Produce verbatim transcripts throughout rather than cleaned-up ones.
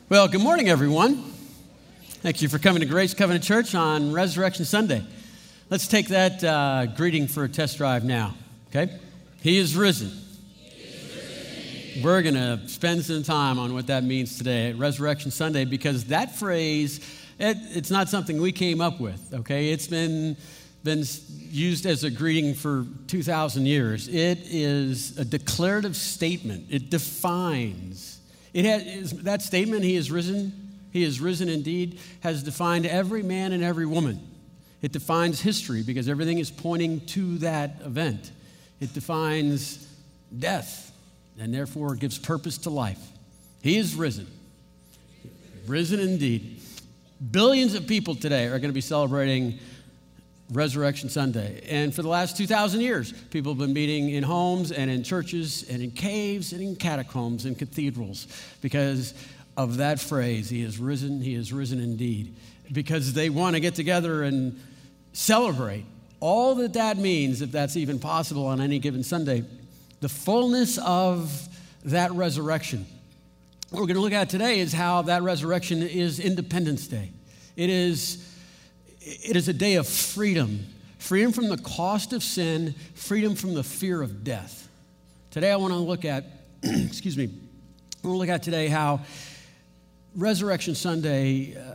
Well, good morning, everyone. Thank you for coming to Grace Covenant Church on Resurrection Sunday. Let's take that uh, greeting for a test drive now, okay? He is risen. He is risen. We're going to spend some time on what that means today at Resurrection Sunday, because that phrase, it, it's not something we came up with, okay? It's been, been used as a greeting for two thousand years. It is a declarative statement. It defines. It has, that statement, he is risen, he is risen indeed, has defined every man and every woman. It defines history because everything is pointing to that event. It defines death and therefore gives purpose to life. He is risen. Risen indeed. Billions of people today are going to be celebrating Resurrection Sunday. And for the last two thousand years, people have been meeting in homes and in churches and in caves and in catacombs and cathedrals because of that phrase, he is risen, he is risen indeed. Because they want to get together and celebrate all that that means, if that's even possible on any given Sunday, the fullness of that resurrection. What we're going to look at today is how that resurrection is Independence Day. It is It is a day of freedom, freedom from the cost of sin, freedom from the fear of death. Today I want to look at, excuse me, I want to look at today how Resurrection Sunday uh,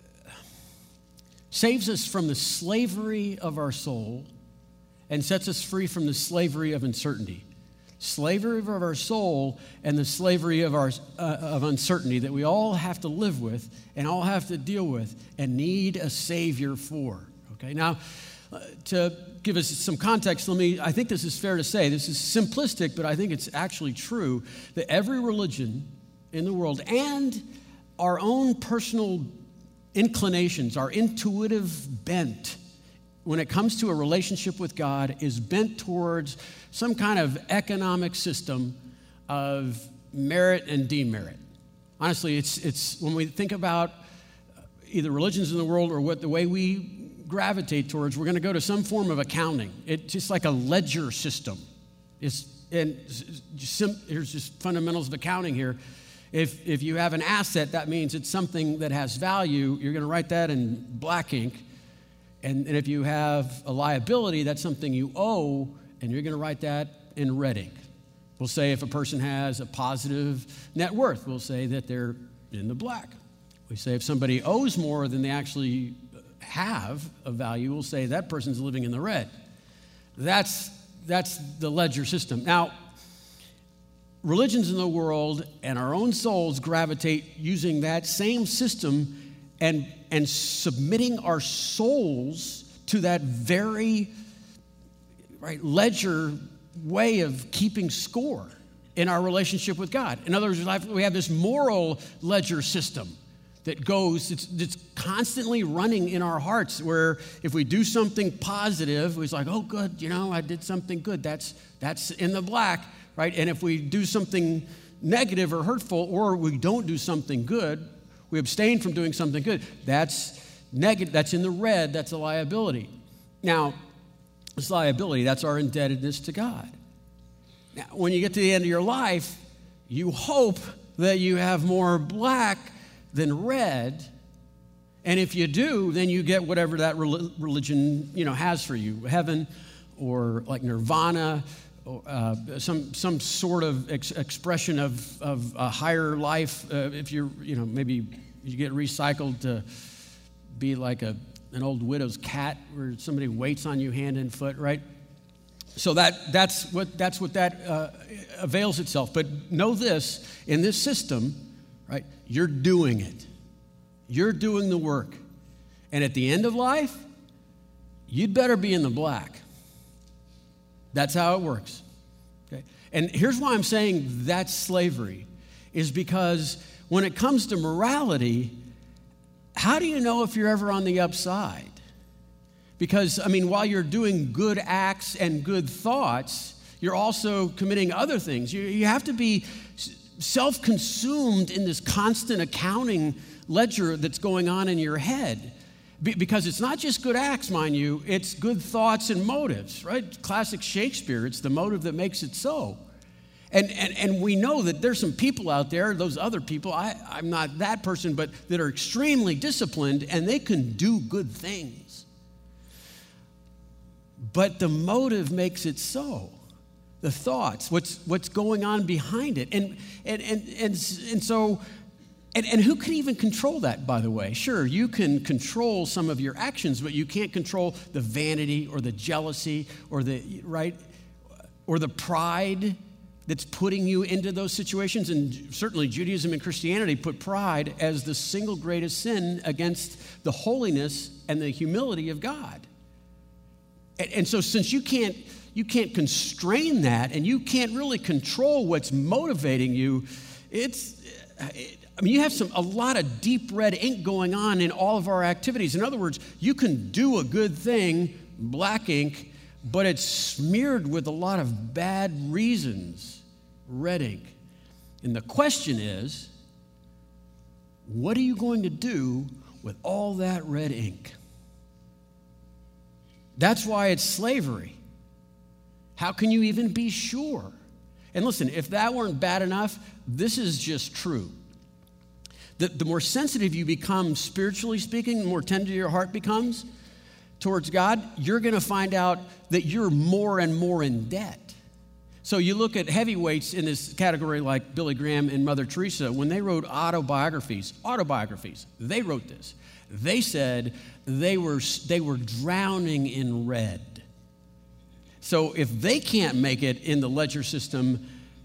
saves us from the slavery of our soul and sets us free from the slavery of uncertainty. Slavery of our soul and the slavery of our uh, of uncertainty that we all have to live with and all have to deal with and need a Savior for. Okay, now uh, to give us some context, let me. I think this is fair to say. This is simplistic, but I think it's actually true that every religion in the world and our own personal inclinations, our intuitive bent, when it comes to a relationship with God, is bent towards some kind of economic system of merit and demerit. Honestly, it's it's when we think about either religions in the world or what the way we gravitate towards, we're going to go to some form of accounting. It's just like a ledger system. It's and just, here's just fundamentals of accounting here. If if you have an asset, that means it's something that has value. You're going to write that in black ink. And, and if you have a liability, that's something you owe, and you're going to write that in red ink. We'll say if a person has a positive net worth, we'll say that they're in the black. We say if somebody owes more than they actually have of value, we'll say that person's living in the red. That's, that's the ledger system. Now, religions in the world and our own souls gravitate using that same system and and submitting our souls to that very right ledger way of keeping score in our relationship with God. In other words, we have this moral ledger system that goes, it's, it's constantly running in our hearts, where if we do something positive, it's like, oh, good, you know, I did something good. That's, that's in the black, right? And if we do something negative or hurtful, or we don't do something good, we abstain from doing something good, that's negative, that's in the red, that's a liability. Now, this liability, that's our indebtedness to God. Now, when you get to the end of your life, you hope that you have more black than red, and if you do, then you get whatever that religion, you know, has for you, heaven or like nirvana, or uh, some some sort of ex- expression of, of a higher life. Uh, if you're, you know, maybe you get recycled to be like a an old widow's cat, where somebody waits on you hand and foot, right? So that that's what that's what that uh, avails itself. But know this: in this system, right, you're doing it. You're doing the work, and at the end of life, you'd better be in the black. That's how it works. Okay? And here's why I'm saying that's slavery, is because when it comes to morality, how do you know if you're ever on the upside? Because, I mean, while you're doing good acts and good thoughts, you're also committing other things. You, you have to be self-consumed in this constant accounting ledger that's going on in your head. Because it's not just good acts, mind you, it's good thoughts and motives, right? Classic Shakespeare, it's the motive that makes it so. And, and, and we know that there's some people out there, those other people, I, I'm not that person, but that are extremely disciplined and they can do good things. But the motive makes it so. The thoughts, what's what's going on behind it. And and and and, and so and, and who can even control that, by the way? Sure, you can control some of your actions, but you can't control the vanity or the jealousy or the right or the pride that's putting you into those situations. And certainly Judaism and Christianity put pride as the single greatest sin against the holiness and the humility of God. And, and so since you can't You can't constrain that, and you can't really control what's motivating you. It's, it, I mean, you have some a lot of deep red ink going on in all of our activities. In other words, you can do a good thing, black ink, but it's smeared with a lot of bad reasons, red ink. And the question is, what are you going to do with all that red ink? That's why it's slavery. How can you even be sure? And listen, if that weren't bad enough, this is just true. The, the more sensitive you become, spiritually speaking, the more tender your heart becomes towards God, you're going to find out that you're more and more in debt. So you look at heavyweights in this category like Billy Graham and Mother Teresa, when they wrote autobiographies, autobiographies, they wrote this. They said they were, they were drowning in red. So if they can't make it in the ledger system,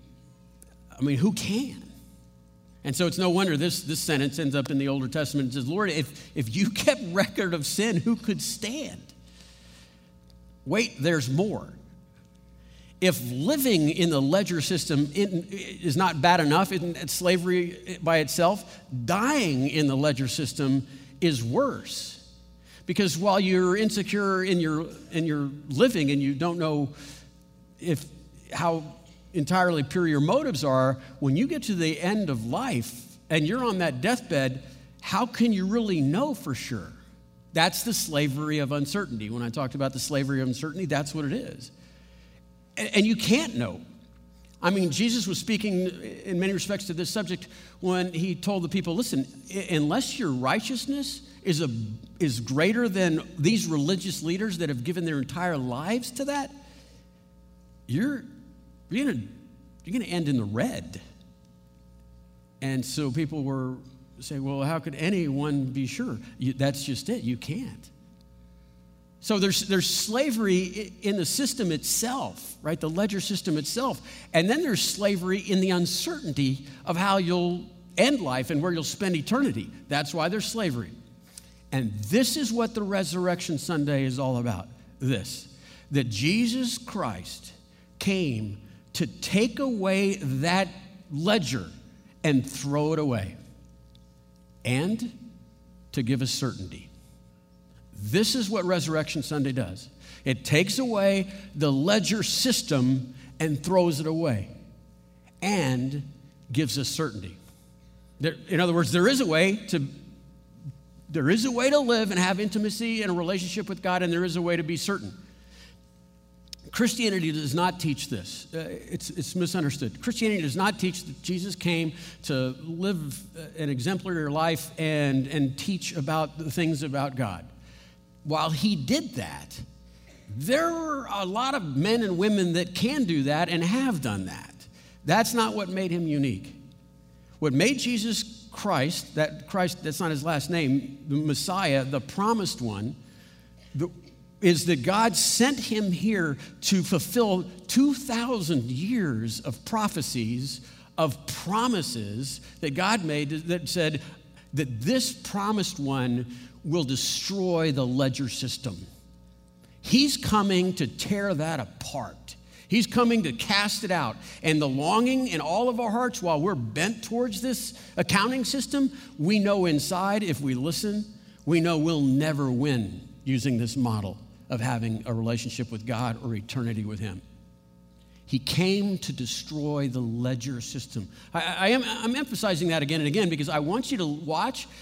I mean, who can? And so it's no wonder this, this sentence ends up in the Older Testament. It says, Lord, if, if you kept record of sin, who could stand? Wait, there's more. If living in the ledger system is not bad enough, it's slavery by itself, dying in the ledger system is worse. Because while you're insecure in your in your living and you don't know if how entirely pure your motives are, when you get to the end of life and you're on that deathbed, how can you really know for sure? That's the slavery of uncertainty. When I talked about the slavery of uncertainty, that's what it is. And, and you can't know. I mean, Jesus was speaking in many respects to this subject when he told the people, listen, unless your righteousness is a is greater than these religious leaders that have given their entire lives to that, you're you're gonna you're gonna end in the red. And so people were saying, well, how could anyone be sure? You, that's just it. You can't. So there's there's slavery in the system itself, right? The ledger system itself, and then there's slavery in the uncertainty of how you'll end life and where you'll spend eternity. That's why there's slavery. And this is what the Resurrection Sunday is all about. This, that Jesus Christ came to take away that ledger and throw it away, and to give us certainty. This is what Resurrection Sunday does. It takes away the ledger system and throws it away, and gives us certainty. There, in other words, there is a way to There is a way to live and have intimacy and a relationship with God, and there is a way to be certain. Christianity does not teach this. Uh, it's, it's misunderstood. Christianity does not teach that Jesus came to live an exemplary life and, and teach about the things about God. While he did that, there are a lot of men and women that can do that and have done that. That's not what made him unique. What made Jesus Christ, that Christ, that's not his last name, the Messiah, the promised one, the, is that God sent him here to fulfill two thousand years of prophecies, of promises that God made that said that this promised one will destroy the ledger system. He's coming to tear that apart. He's coming to cast it out. And the longing in all of our hearts while we're bent towards this accounting system, we know inside, if we listen, we know we'll never win using this model of having a relationship with God or eternity with him. He came to destroy the ledger system. I, I am, I'm emphasizing that again and again because I want you to watch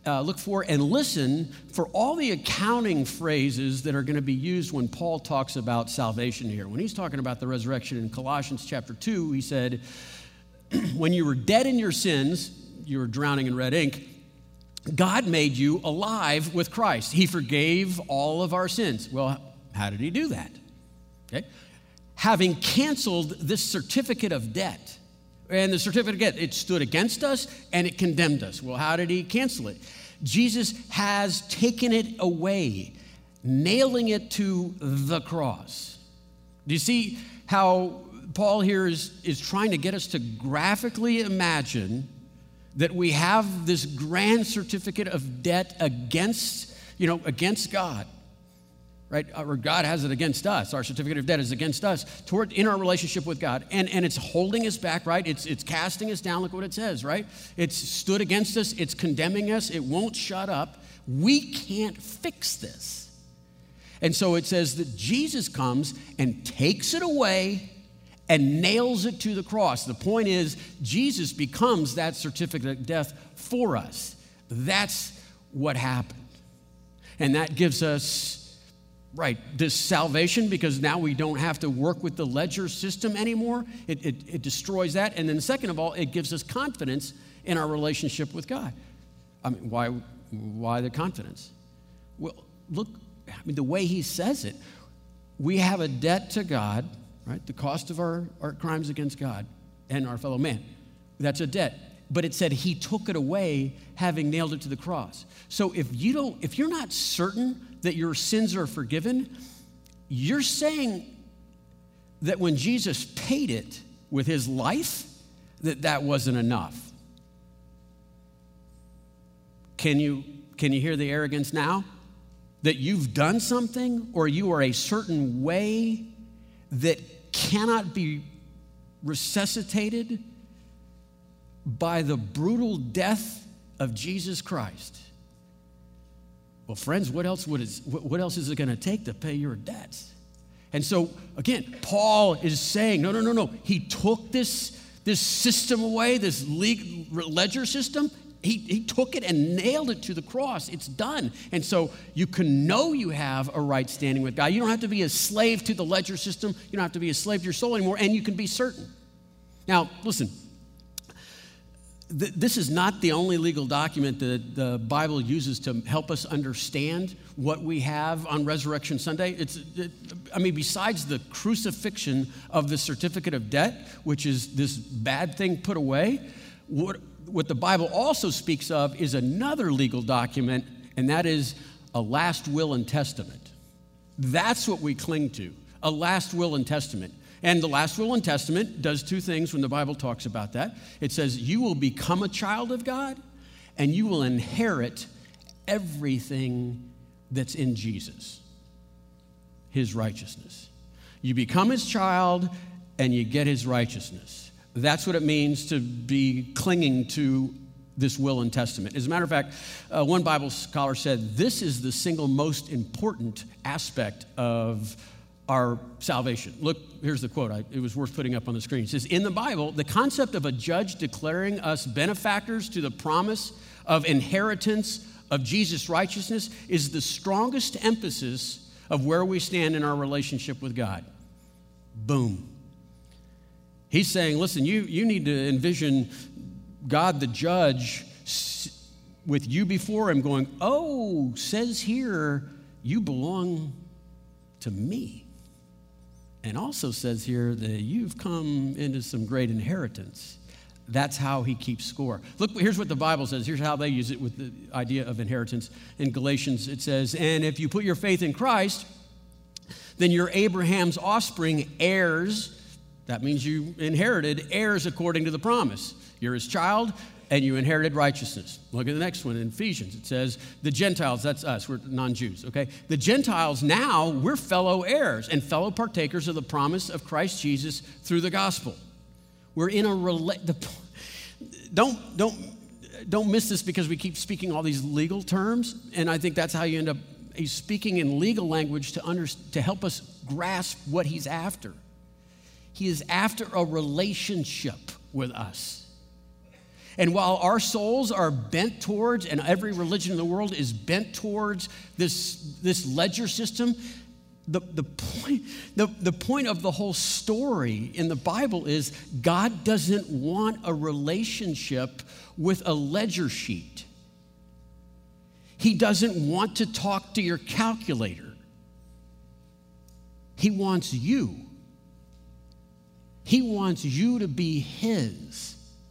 uh, look for and listen for all the accounting phrases that are going to be used when Paul talks about salvation here. When he's talking about the resurrection in Colossians chapter two, he said, when you were dead in your sins, you were drowning in red ink, God made you alive with Christ. He forgave all of our sins. Well, how did he do that? Okay. Having canceled this certificate of debt. And the certificate of debt, it stood against us and it condemned us. Well, how did he cancel it? Jesus has taken it away, nailing it to the cross. Do you see how Paul here is, is trying to get us to graphically imagine that we have this grand certificate of debt against, you know, against God, right? Or God has it against us. Our certificate of debt is against us toward in our relationship with God. And, and it's holding us back, right? It's, it's casting us down. Look what it says, right? It's stood against us. It's condemning us. It won't shut up. We can't fix this. And so it says that Jesus comes and takes it away and nails it to the cross. The point is, Jesus becomes that certificate of death for us. That's what happened. And that gives us, right, this salvation, because now we don't have to work with the ledger system anymore. It, it, it destroys that. And then second of all, it gives us confidence in our relationship with God. I mean, why, why the confidence? Well, look, I mean, the way he says it, we have a debt to God, right? The cost of our, our crimes against God and our fellow man. That's a debt. But it said he took it away, having nailed it to the cross. So if you don't, if you're not certain that your sins are forgiven, you're saying that when Jesus paid it with his life, that that wasn't enough. Can you, can you hear the arrogance now? That you've done something or you are a certain way that cannot be resuscitated by the brutal death of Jesus Christ. Well, friends, what else would it, what else is it going to take to pay your debts? And so, again, Paul is saying, no, no, no, no. He took this, this system away, this ledger system. He, he took it and nailed it to the cross. It's done. And so you can know you have a right standing with God. You don't have to be a slave to the ledger system. You don't have to be a slave to your soul anymore, and you can be certain. Now, listen, th- this is not the only legal document that the Bible uses to help us understand what we have on Resurrection Sunday. It's, it, I mean, besides the crucifixion of the certificate of debt, which is this bad thing put away, what What the Bible also speaks of is another legal document, and that is a last will and testament. That's what we cling to, a last will and testament. And the last will and testament does two things when the Bible talks about that. It says you will become a child of God, and you will inherit everything that's in Jesus, his righteousness. You become his child, and you get his righteousness. That's what it means to be clinging to this will and testament. As a matter of fact, uh, one Bible scholar said, this is the single most important aspect of our salvation. Look, here's the quote. I, it was worth putting up on the screen. It says, in the Bible, the concept of a judge declaring us benefactors to the promise of inheritance of Jesus' righteousness is the strongest emphasis of where we stand in our relationship with God. Boom. He's saying, listen, you, you need to envision God the judge with you before him going, oh, says here, you belong to me. And also says here that you've come into some great inheritance. That's how he keeps score. Look, here's what the Bible says. Here's how they use it with the idea of inheritance. In Galatians, it says, and if you put your faith in Christ, then you're Abraham's offspring, heirs. That means you inherited heirs according to the promise. You're his child, and you inherited righteousness. Look at the next one in Ephesians. It says, the Gentiles, that's us, we're non-Jews, okay? The Gentiles now, we're fellow heirs and fellow partakers of the promise of Christ Jesus through the gospel. We're in a, rela- the, don't, don't, don't miss this because we keep speaking all these legal terms, and I think that's how you end up, he's speaking in legal language to, under, to help us grasp what he's after. He is after a relationship with us. And while our souls are bent towards, and every religion in the world is bent towards this, this ledger system, the, the, point, the, the point of the whole story in the Bible is God doesn't want a relationship with a ledger sheet. He doesn't want to talk to your calculator. He wants you. He wants you to be his.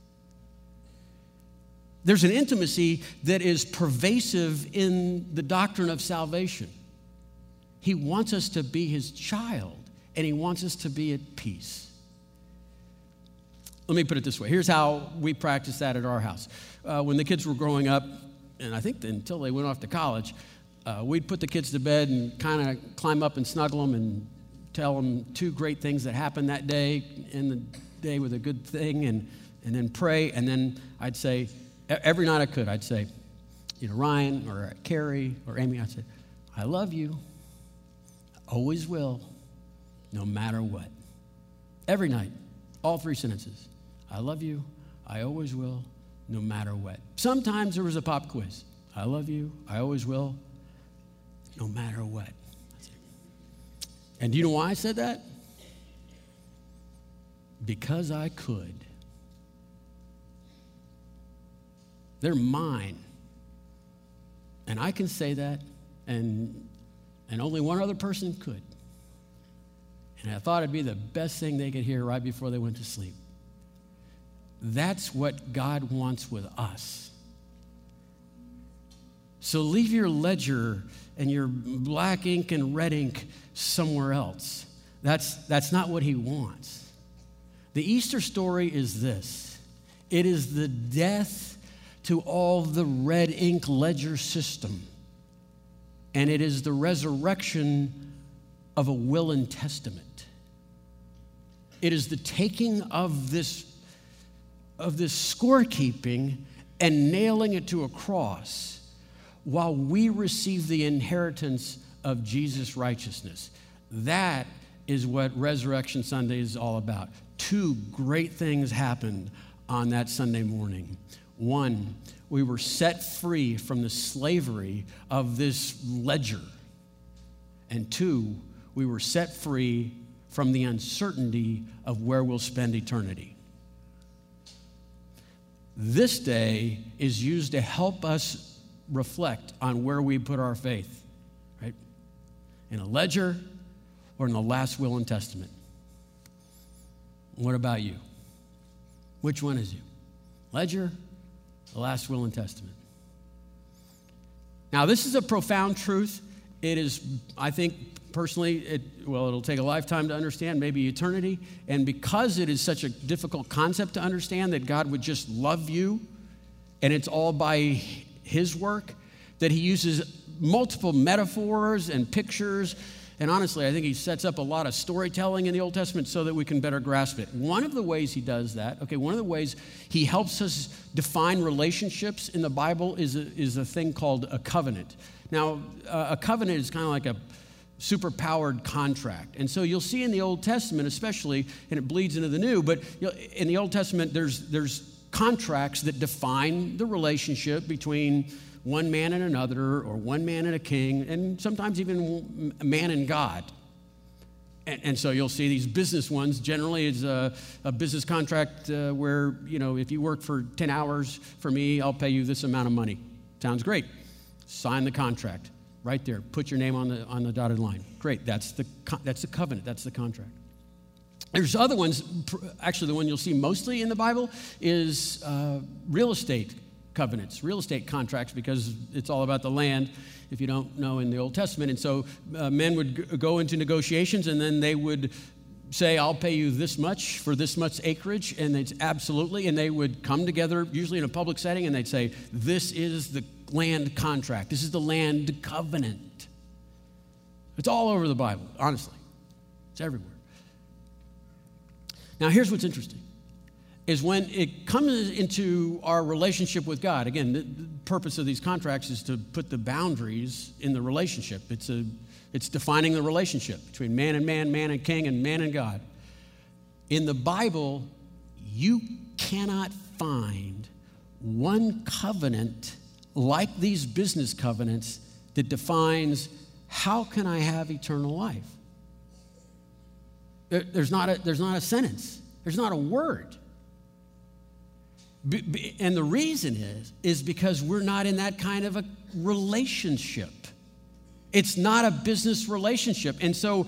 There's an intimacy that is pervasive in the doctrine of salvation. He wants us to be his child, and he wants us to be at peace. Let me put it this way. Here's how we practice that at our house. Uh, when the kids were growing up, and I think until they went off to college, uh, we'd put the kids to bed and kind of climb up and snuggle them and tell them two great things that happened that day, in the day with a good thing, and, and then pray. And then I'd say, every night I could, I'd say, you know, Ryan or Carrie or Amy, I'd say, I love you, always will, no matter what. Every night, all three sentences. I love you, I always will, no matter what. Sometimes there was a pop quiz. I love you, I always will, no matter what. And do you know why I said that? Because I could. They're mine. And I can say that, and, and only one other person could. And I thought it'd be the best thing they could hear right before they went to sleep. That's what God wants with us. So leave your ledger and your black ink and red ink somewhere else. That's, that's not what he wants. The Easter story is this. It is the death to all the red ink ledger system. And it is the resurrection of a will and testament. It is the taking of this, of this scorekeeping and nailing it to a cross while we receive the inheritance of Jesus' righteousness. That is what Resurrection Sunday is all about. Two great things happened on that Sunday morning. One, we were set free from the slavery of this ledger. And two, we were set free from the uncertainty of where we'll spend eternity. This day is used to help us reflect on where we put our faith, right? In a ledger or in the last will and testament. What about you? Which one is you? Ledger, the last will and testament. Now, this is a profound truth. It is, I think, personally, it, well, it'll take a lifetime to understand, maybe eternity. And because it is such a difficult concept to understand, that God would just love you, and it's all by his work, that he uses multiple metaphors and pictures. And honestly, I think he sets up a lot of storytelling in the Old Testament so that we can better grasp it. One of the ways he does that, okay, one of the ways he helps us define relationships in the Bible is a, is a thing called a covenant. Now, uh, a covenant is kind of like a superpowered contract. And so you'll see in the Old Testament especially, and it bleeds into the New, but you know, in the Old Testament there's there's contracts that define the relationship between one man and another, or one man and a king, and sometimes even a man and God. And, and so you'll see these business ones. Generally, it's a, a business contract uh, where, you know, if you work for ten hours for me, I'll pay you this amount of money. Sounds great. Sign the contract right there. Put your name on the on the dotted line. Great. That's the that's the covenant. That's the contract. There's other ones. Actually, the one you'll see mostly in the Bible is uh, real estate covenants, real estate contracts, because it's all about the land, if you don't know, in the Old Testament. And so uh, men would g- go into negotiations, and then they would say, I'll pay you this much for this much acreage, and it's absolutely, and they would come together, usually in a public setting, and they'd say, this is the land contract. This is the land covenant. It's all over the Bible, honestly. It's everywhere. Now, here's what's interesting, is when it comes into our relationship with God. Again, the, the purpose of these contracts is to put the boundaries in the relationship. It's a, it's defining the relationship between man and man, man and king, and man and God. In the Bible, you cannot find one covenant, like these business covenants, that defines how can I have eternal life. There, there's not a, there's not a sentence. There's not a word. Be, be, and the reason is, is because we're not in that kind of a relationship. It's not a business relationship. And so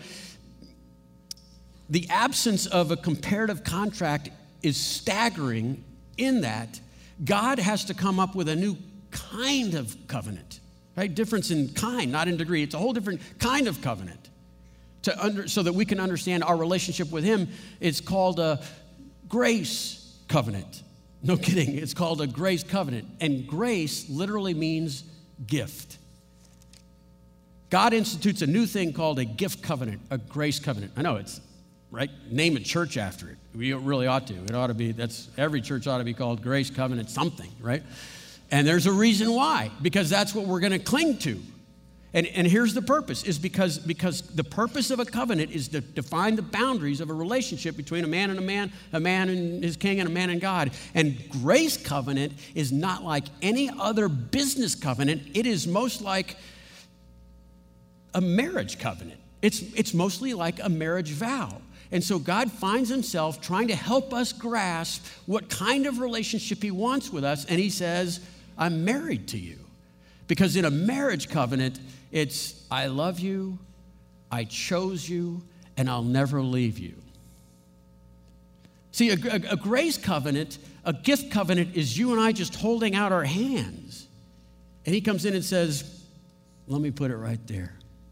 the absence of a comparative contract is staggering in that God has to come up with a new kind of covenant, right? Difference in kind, not in degree. It's a whole different kind of covenant to under, so that we can understand our relationship with him. It's called a grace covenant. No kidding. It's called a grace covenant. And grace literally means gift. God institutes a new thing called a gift covenant, a grace covenant. I know it's, right? Name a church after it. We really ought to. It ought to be, that's, every church ought to be called Grace Covenant something, right? And there's a reason why, because that's what we're going to cling to. And, and here's the purpose, is because, because the purpose of a covenant is to define the boundaries of a relationship between a man and a man, a man and his king, and a man and God. And grace covenant is not like any other business covenant. It is most like a marriage covenant. It's, it's mostly like a marriage vow. And so God finds himself trying to help us grasp what kind of relationship he wants with us. And he says, I'm married to you. Because in a marriage covenant, it's, I love you, I chose you, and I'll never leave you. See, a, a, a grace covenant, a gift covenant, is you and I just holding out our hands. And he comes in and says, let me put it right there.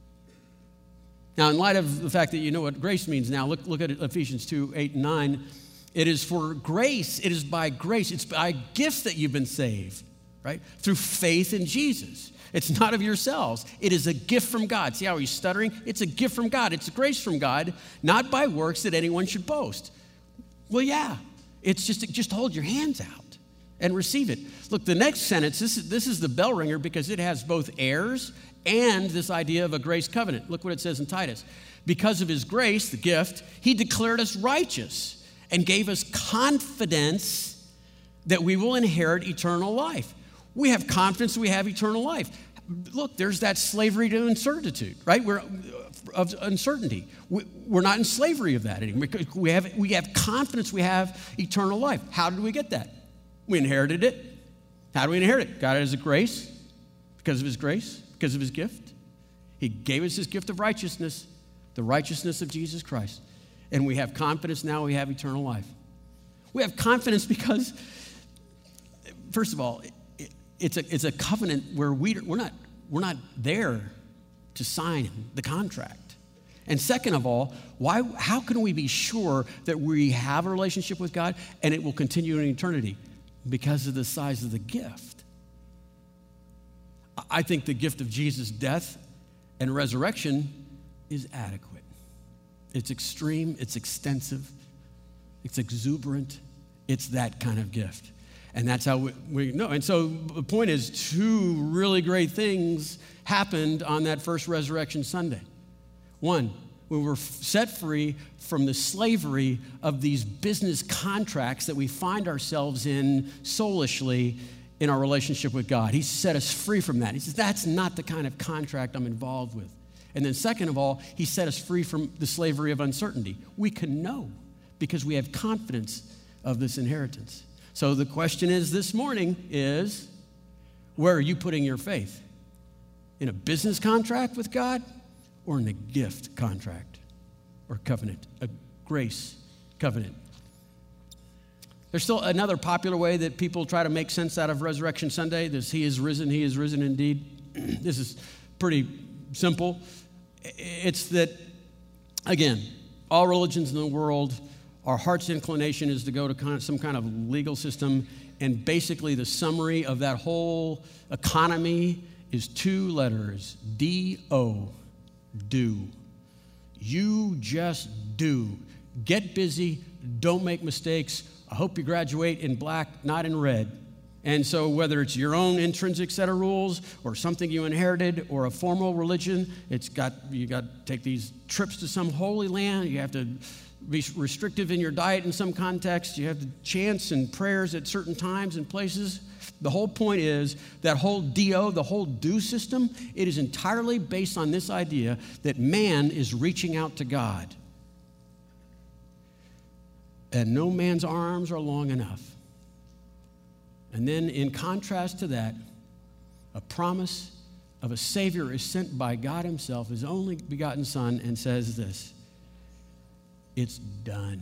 Now, in light of the fact that you know what grace means now, look, look at Ephesians two, eight, and nine. It is for grace. It is by grace. It's by gift that you've been saved, right? Through faith in Jesus. It's not of yourselves. It is a gift from God. See how he's stuttering? It's a gift from God. It's a grace from God, not by works that anyone should boast. Well, yeah. It's just, just hold your hands out and receive it. Look, the next sentence, this is, this is the bell ringer because it has both heirs and this idea of a grace covenant. Look what it says in Titus. Because of his grace, the gift, he declared us righteous and gave us confidence that we will inherit eternal life. We have confidence we have eternal life. Look, there's that slavery to uncertainty, right? We're of uncertainty. We're not in slavery of that anymore. We have, we have confidence we have eternal life. How did we get that? We inherited it. How do we inherit it? God has a grace because of his grace. Because of his gift. He gave us his gift of righteousness, the righteousness of Jesus Christ. And we have confidence now we have eternal life. We have confidence because, first of all, it, it's, a, it's a covenant where we, we're, not, we're not there to sign the contract. And second of all, why? How can we be sure that we have a relationship with God and it will continue in eternity? Because of the size of the gift. I think the gift of Jesus' death and resurrection is adequate. It's extreme, it's extensive, it's exuberant. It's that kind of gift. And that's how we, we know. And so the point is, two really great things happened on that first Resurrection Sunday. One, we were set free from the slavery of these business contracts that we find ourselves in soulishly in our relationship with God. He set us free from that. He says, that's not the kind of contract I'm involved with. And then second of all, he set us free from the slavery of uncertainty. We can know because we have confidence of this inheritance. So the question is this morning is, where are you putting your faith? In a business contract with God or in a gift contract or covenant, a grace covenant? There's still another popular way that people try to make sense out of Resurrection Sunday. This, he is risen, he is risen indeed. This is pretty simple. It's that, again, all religions in the world, our heart's inclination is to go to kind of some kind of legal system, and basically the summary of that whole economy is two letters, D O, do. You just do. Get busy, don't make mistakes. I hope you graduate in black, not in red. And so whether it's your own intrinsic set of rules or something you inherited or a formal religion, it's got, you got to take these trips to some holy land. You have to be restrictive in your diet in some context. You have to chants and prayers at certain times and places. The whole point is that whole D O, the whole do system, it is entirely based on this idea that man is reaching out to God. And no man's arms are long enough. And then in contrast to that, a promise of a Savior is sent by God himself, his only begotten Son, and says this: it's done.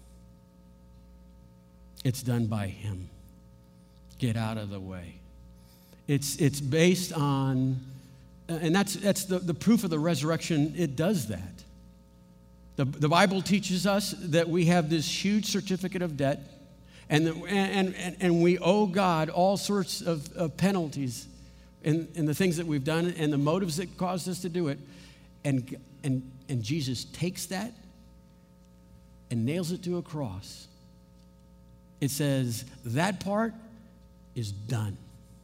It's done by him. Get out of the way. It's, it's based on, and that's, that's the, the proof of the resurrection. It does that. The, the Bible teaches us that we have this huge certificate of debt, and, the, and, and, and we owe God all sorts of, of penalties in, in the things that we've done and the motives that caused us to do it. And, and, and Jesus takes that and nails it to a cross. It says that part is done.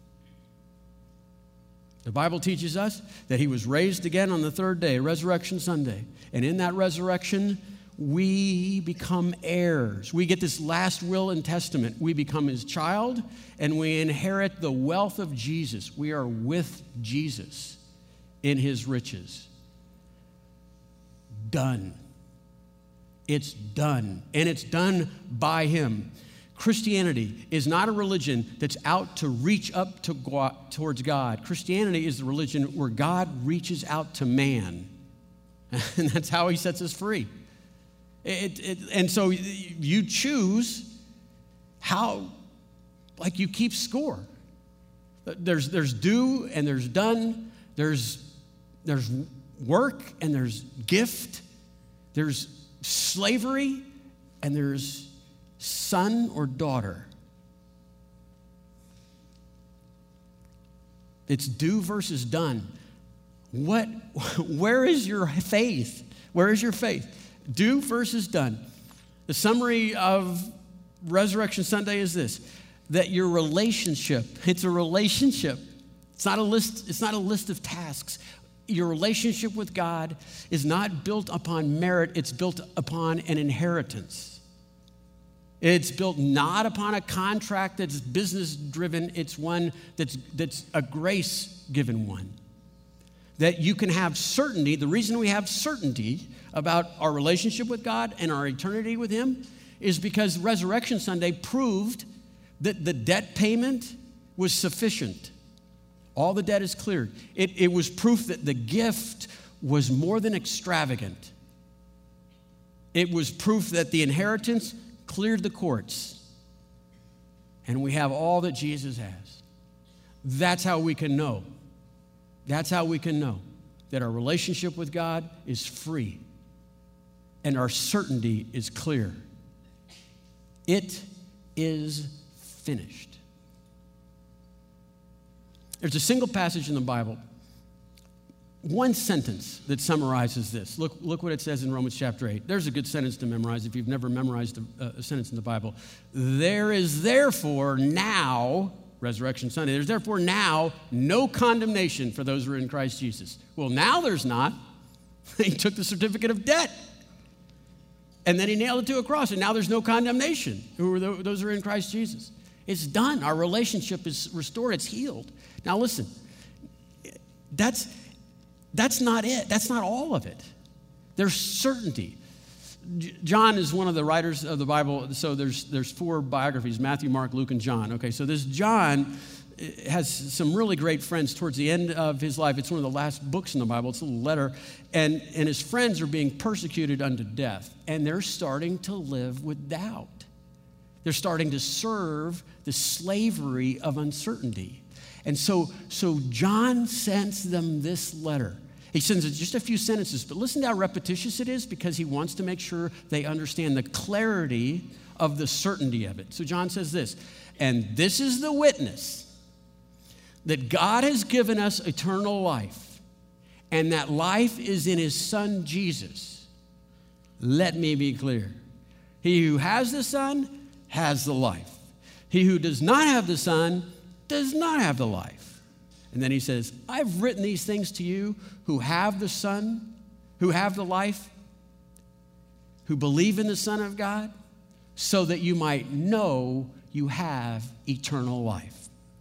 The Bible teaches us that he was raised again on the third day, Resurrection Sunday. And in that resurrection, we become heirs. We get this last will and testament. We become his child, and we inherit the wealth of Jesus. We are with Jesus in his riches. Done. It's done. And it's done by him. Christianity is not a religion that's out to reach up to go, towards God. Christianity is the religion where God reaches out to man. And that's how he sets us free. It, it, and so you choose how, like you keep score. There's, there's do and there's done. There's, there's work and there's gift. There's slavery and there's son or daughter. It's do versus done. What, where is your faith? Where is your faith? Do versus done. The summary of Resurrection Sunday is this: that your relationship, it's a relationship. It's not a list, it's not a list of tasks. Your relationship with God is not built upon merit, it's built upon an inheritance. It's built not upon a contract that's business-driven. It's one that's, that's a grace-given one. That you can have certainty. The reason we have certainty about our relationship with God and our eternity with him is because Resurrection Sunday proved that the debt payment was sufficient. All the debt is cleared. It, it was proof that the gift was more than extravagant. It was proof that the inheritance cleared the courts, and we have all that Jesus has. That's how we can know. That's how we can know that our relationship with God is free and our certainty is clear. It is finished. There's a single passage in the Bible, one sentence that summarizes this. Look, look what it says in Romans chapter eight. There's a good sentence to memorize if you've never memorized a, a sentence in the Bible. There is therefore now, Resurrection Sunday, there's therefore now no condemnation for those who are in Christ Jesus. Well, now there's not. He took the certificate of debt, and then he nailed it to a cross, and now there's no condemnation. Who are those who are in Christ Jesus? It's done. Our relationship is restored. It's healed. Now listen, that's... That's not it. That's not all of it. There's certainty. John is one of the writers of the Bible, so there's, there's four biographies, Matthew, Mark, Luke, and John. Okay, so this John has some really great friends towards the end of his life. It's one of the last books in the Bible. It's a little letter. And, and his friends are being persecuted unto death, and they're starting to live with doubt. They're starting to serve the slavery of uncertainty. And so, so John sends them this letter. He sends it just a few sentences, but listen to how repetitious it is because he wants to make sure they understand the clarity of the certainty of it. So John says this, and this is the witness that God has given us eternal life, and that life is in his Son Jesus. Let me be clear. He who has the Son has the life. He who does not have the Son does not have the life. And then he says, I've written these things to you who have the Son, who have the life, who believe in the Son of God, so that you might know you have eternal life.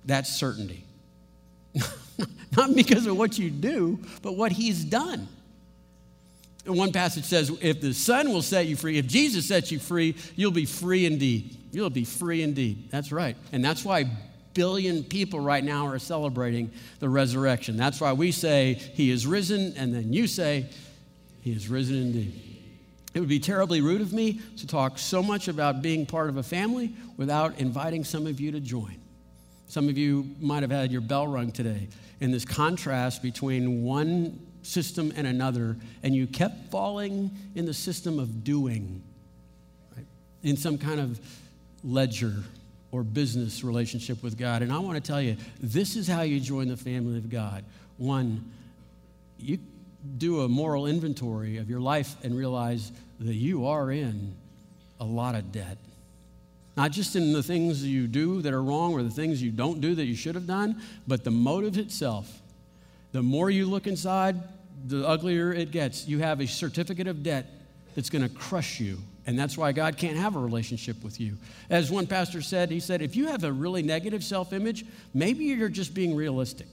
That's certainty. Not because of what you do, but what he's done. And one passage says, if the Son will set you free, if Jesus sets you free, you'll be free indeed. You'll be free indeed. That's right. And that's why billion people right now are celebrating the resurrection. That's why we say he is risen, and then you say he is risen indeed. It would be terribly rude of me to talk so much about being part of a family without inviting some of you to join. Some of you might have had your bell rung today in this contrast between one system and another, and you kept falling in the system of doing, right? In some kind of ledger or business relationship with God. And I want to tell you, this is how you join the family of God. One, you do a moral inventory of your life and realize that you are in a lot of debt. Not just in the things you do that are wrong or the things you don't do that you should have done, but the motive itself. The more you look inside, the uglier it gets. You have a certificate of debt that's going to crush you. And that's why God can't have a relationship with you. As one pastor said, he said, if you have a really negative self-image, maybe you're just being realistic.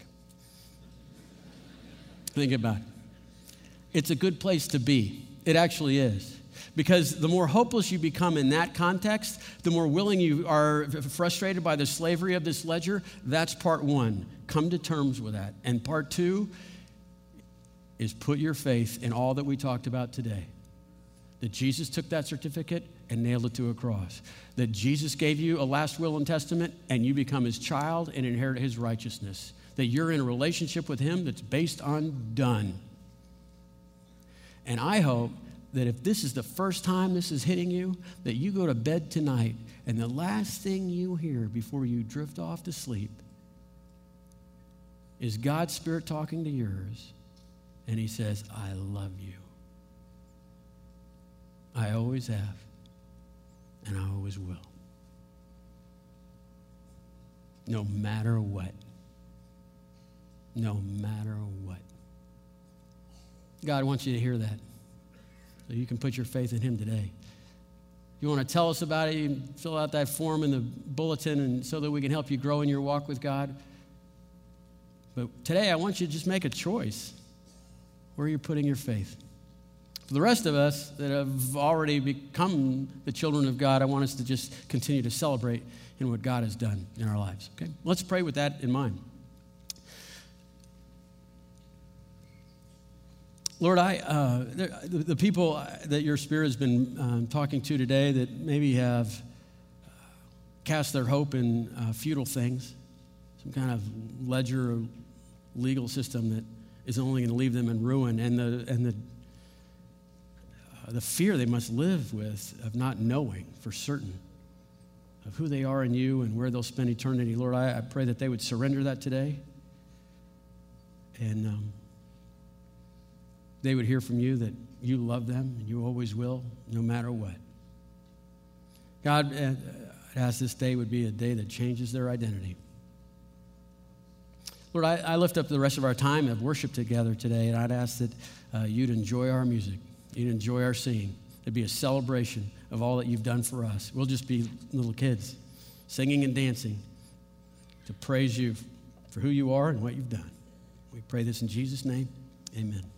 Think about it. It's a good place to be. It actually is. Because the more hopeless you become in that context, the more willing you are frustrated by the slavery of this ledger. That's part one. Come to terms with that. And part two is put your faith in all that we talked about today. That Jesus took that certificate and nailed it to a cross. That Jesus gave you a last will and testament and you become his child and inherit his righteousness. That you're in a relationship with him that's based on done. And I hope that if this is the first time this is hitting you, that you go to bed tonight and the last thing you hear before you drift off to sleep is God's Spirit talking to yours, and he says, I love you. I always have, and I always will. No matter what. No matter what. God wants you to hear that. So you can put your faith in him today. If you want to tell us about it, you can fill out that form in the bulletin and so that we can help you grow in your walk with God. But today I want you to just make a choice where you're putting your faith. For the rest of us that have already become the children of God, I want us to just continue to celebrate in what God has done in our lives. Okay? Let's pray with that in mind. Lord, I uh, the, the people that your Spirit has been um, talking to today that maybe have cast their hope in uh, futile things, some kind of ledger or legal system that is only going to leave them in ruin, and the and the uh, the fear they must live with of not knowing for certain of who they are in you and where they'll spend eternity. Lord, I, I pray that they would surrender that today, and um, they would hear from you that you love them and you always will, no matter what. God, I'd ask this day would be a day that changes their identity. Lord, I, I lift up the rest of our time of worship together today, and I'd ask that uh, you'd enjoy our music, you'd enjoy our singing. It'd be a celebration of all that you've done for us. We'll just be little kids singing and dancing to praise you for who you are and what you've done. We pray this in Jesus' name. Amen.